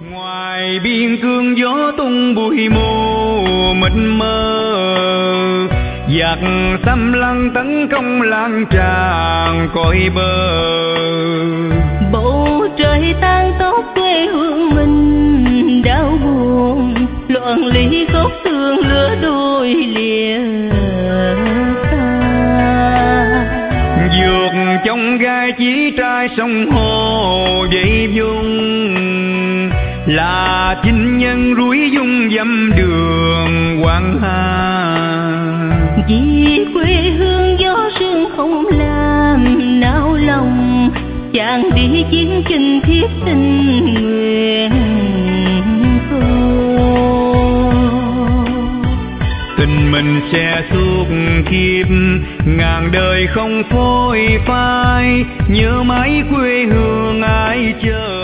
Ngoài biên cương gió tung bụi mù mịt mờ, giặc xâm lăng tấn công lan tràn cõi bờ. Bầu trời tan tóc quê hương mình đau buồn, loạn ly khóc thương lứa đôi lìa xa. Dược trong gai chỉ trai sông hồ dậy dung, là chinh nhân rủi dung dâm đường Hoàng Hà. Vì quê hương gió sương không làm nao lòng, chàng đi chiến chinh thiết tình nguyện cầu. Tình mình sẽ suốt kiếp, ngàn đời không phôi phai, nhớ mãi quê hương ai chờ.